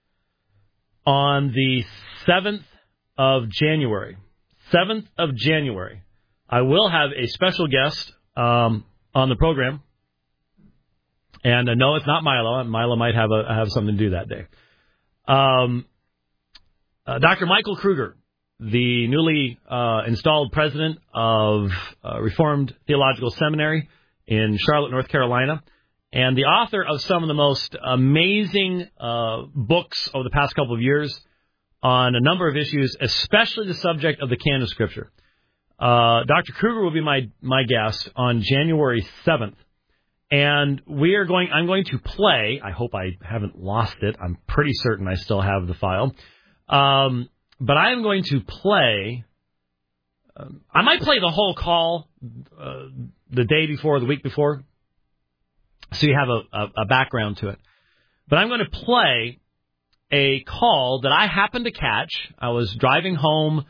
on the seventh of January, seventh of January, I will have a special guest um, on the program. And uh, no, it's not Milo. Milo might have a have something to do that day. Um, uh, Doctor Michael Kruger, the newly uh, installed president of uh, Reformed Theological Seminary in Charlotte, North Carolina, and the author of some of the most amazing uh, books over the past couple of years on a number of issues, especially the subject of the canon of Scripture. Uh, Doctor Kruger will be my, my guest on January seventh. And we are going, I'm going to play, I hope I haven't lost it. I'm pretty certain I still have the file. Um, but I am going to play, um, I might play the whole call uh, the day before, the week before, so you have a, a, a background to it. But I'm going to play a call that I happened to catch. I was driving home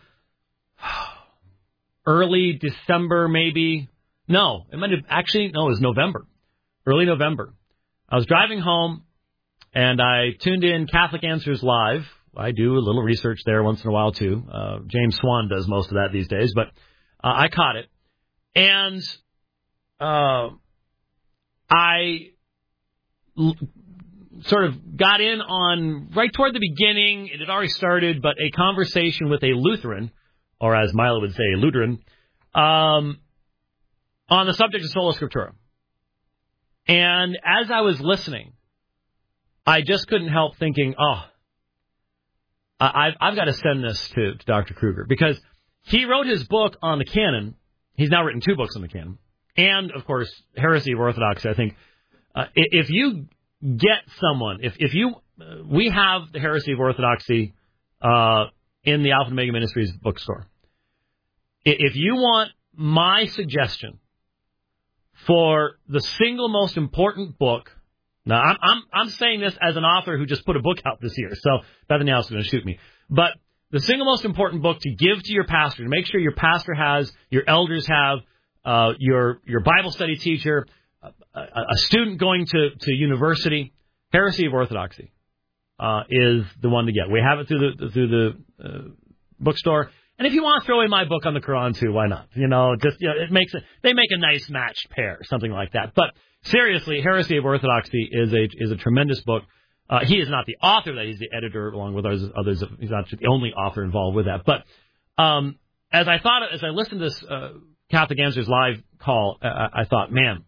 early December, maybe. No, it might have actually, no, it was November. Early November. I was driving home, and I tuned in Catholic Answers Live. I do a little research there once in a while, too. Uh, James Swan does most of that these days, but uh, I caught it. And uh, I l- sort of got in on, right toward the beginning, it had already started, but a conversation with a Lutheran, or as Milo would say, a Lutheran, um, on the subject of Sola Scriptura. And as I was listening, I just couldn't help thinking, oh, I've, I've got to send this to, to Doctor Kruger, because he wrote his book on the canon. He's now written two books on the canon. And, of course, Heresy of Orthodoxy. I think uh, if you get someone, if, if you, uh, we have the Heresy of Orthodoxy uh, in the Alpha and Omega Ministries bookstore. If you want my suggestion for the single most important book, now I'm I'm I'm saying this as an author who just put a book out this year, so Bethany else is going to shoot me. But the single most important book to give to your pastor, to make sure your pastor has, your elders have, uh, your your Bible study teacher, a, a, a student going to, to university, Heresy of Orthodoxy uh, is the one to get. We have it through the through the uh, bookstore. And if you want to throw in my book on the Quran too, why not? You know, just you know, it makes it. They make a nice matched pair, something like that. But seriously, Heresy of Orthodoxy is a is a tremendous book. Uh, he is not the author; that he's the editor, along with others. Others, he's not the only author involved with that. But um, as I thought, as I listened to this uh, Catholic Answers Live call, uh, I thought, man,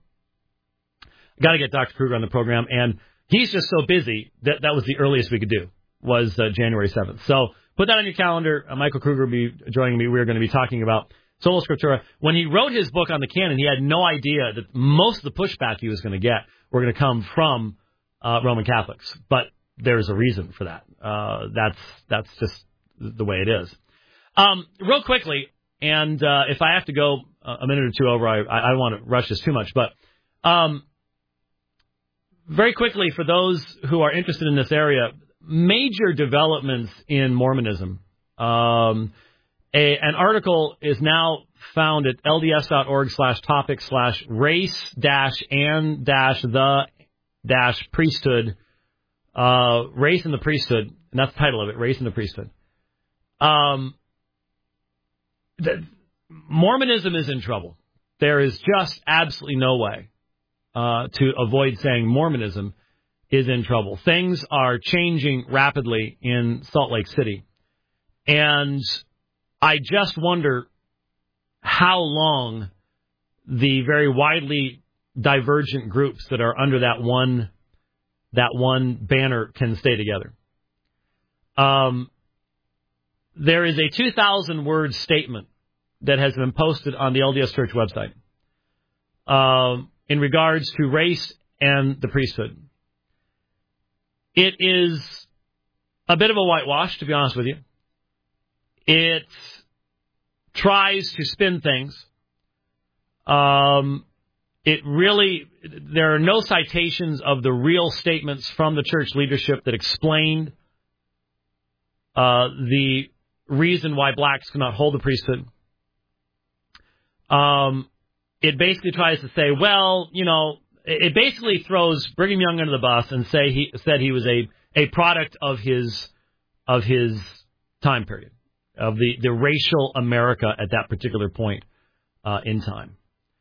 I got to get Doctor Kruger on the program, and he's just so busy that that was the earliest we could do was uh, January seventh. So. Put that on your calendar. Uh, Michael Kruger will be joining me. We're going to be talking about Sola Scriptura. When he wrote his book on the canon, he had no idea that most of the pushback he was going to get were going to come from uh, Roman Catholics. But there's a reason for that. Uh, that's that's just the way it is. Um, real quickly, and uh, if I have to go a minute or two over, I, I don't want to rush this too much. But um, very quickly, for those who are interested in this area, major developments in Mormonism. Um, a, an article is now found at lds.org slash topic slash race dash and dash the dash priesthood, uh, race and the priesthood. And that's the title of it, Race and the Priesthood. Um, the, Mormonism is in trouble. There is just absolutely no way uh, to avoid saying Mormonism is in trouble. Things are changing rapidly in Salt Lake City. And I just wonder how long the very widely divergent groups that are under that one that one banner can stay together. Um, there is a two thousand word statement that has been posted on the L D S Church website um, in regards to race and the priesthood. It is a bit of a whitewash, to be honest with you. It tries to spin things. Um, it really, there are no citations of the real statements from the church leadership that explained uh, the reason why blacks cannot hold the priesthood. Um, it basically tries to say, well, you know, it basically throws Brigham Young under the bus and say he said he was a, a product of his of his time period, of the, the racial America at that particular point uh, in time.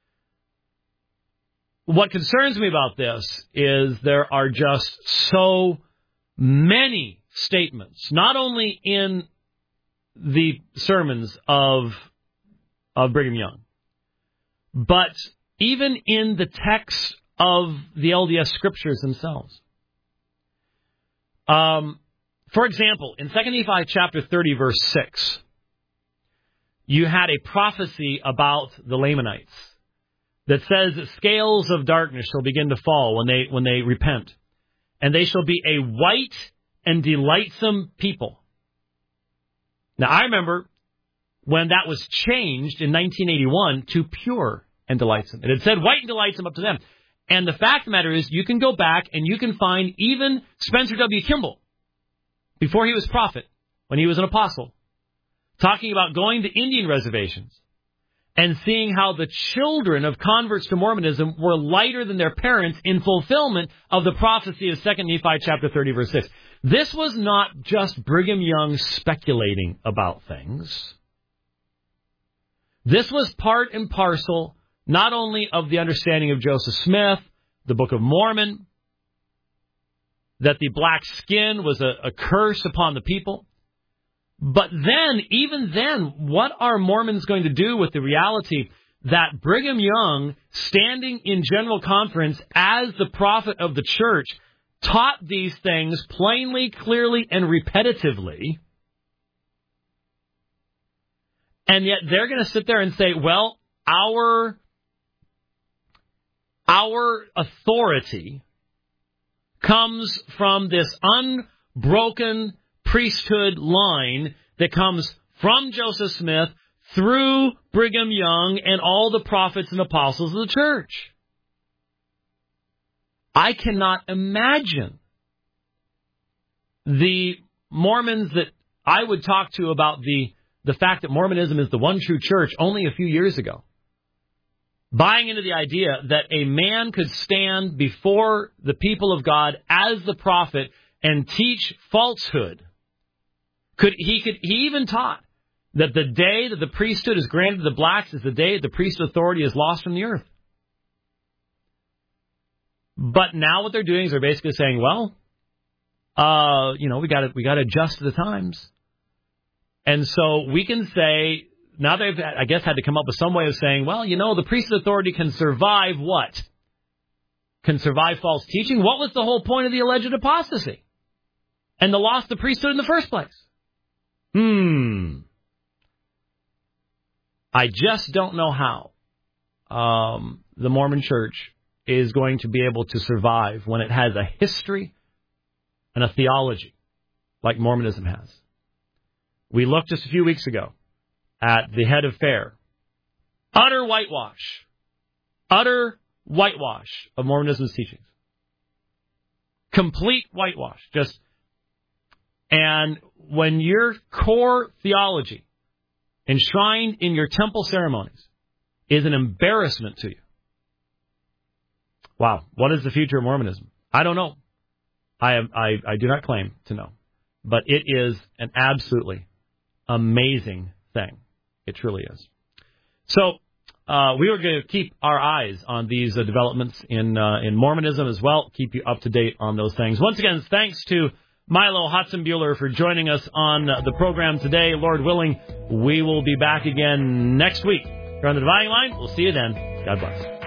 What concerns me about this is there are just so many statements, not only in the sermons of of Brigham Young, but even in the text of the L D S scriptures themselves. Um, for example, in Second Nephi chapter thirty, verse six, you had a prophecy about the Lamanites that says that scales of darkness shall begin to fall when they when they repent, and they shall be a white and delightsome people. Now, I remember when that was changed in nineteen eighty-one to pure and delightsome. It had said white and delightsome up to them. And the fact of the matter is, you can go back and you can find even Spencer W. Kimball, before he was prophet, when he was an apostle, talking about going to Indian reservations and seeing how the children of converts to Mormonism were lighter than their parents in fulfillment of the prophecy of Second Nephi chapter thirty, verse six. This was not just Brigham Young speculating about things. This was part and parcel not only of the understanding of Joseph Smith, the Book of Mormon, that the black skin was a, a curse upon the people, but then, even then, what are Mormons going to do with the reality that Brigham Young, standing in general conference as the prophet of the church, taught these things plainly, clearly, and repetitively, and yet they're going to sit there and say, well, our, our authority comes from this unbroken priesthood line that comes from Joseph Smith through Brigham Young and all the prophets and apostles of the church. I cannot imagine the Mormons that I would talk to about the, the fact that Mormonism is the one true church only a few years ago, buying into the idea that a man could stand before the people of God as the prophet and teach falsehood. Could he could he even taught that the day that the priesthood is granted to the blacks is the day that the priesthood authority is lost from the earth. But now what they're doing is they're basically saying, well, uh, you know, we got to we got to adjust to the times, and so we can say now they've I guess had to come up with some way of saying, well, you know, the priesthood authority can survive what? Can survive false teaching? What was the whole point of the alleged apostasy and the loss of the priesthood in the first place? Hmm. I just don't know how um, the Mormon Church is going to be able to survive when it has a history and a theology like Mormonism has. We looked just a few weeks ago at the head of FAIR. Utter whitewash. Utter whitewash of Mormonism's teachings. Complete whitewash. Just, and when your core theology enshrined in your temple ceremonies is an embarrassment to you. Wow, what is the future of Mormonism? I don't know. I am I, I do not claim to know. But it is an absolutely amazing thing. It truly is. So uh, we are going to keep our eyes on these uh, developments in uh, in Mormonism as well. Keep you up to date on those things. Once again, thanks to Milo Hotzenbuehler for joining us on the program today. Lord willing, we will be back again next week. Here on the Dividing Line, we'll see you then. God bless.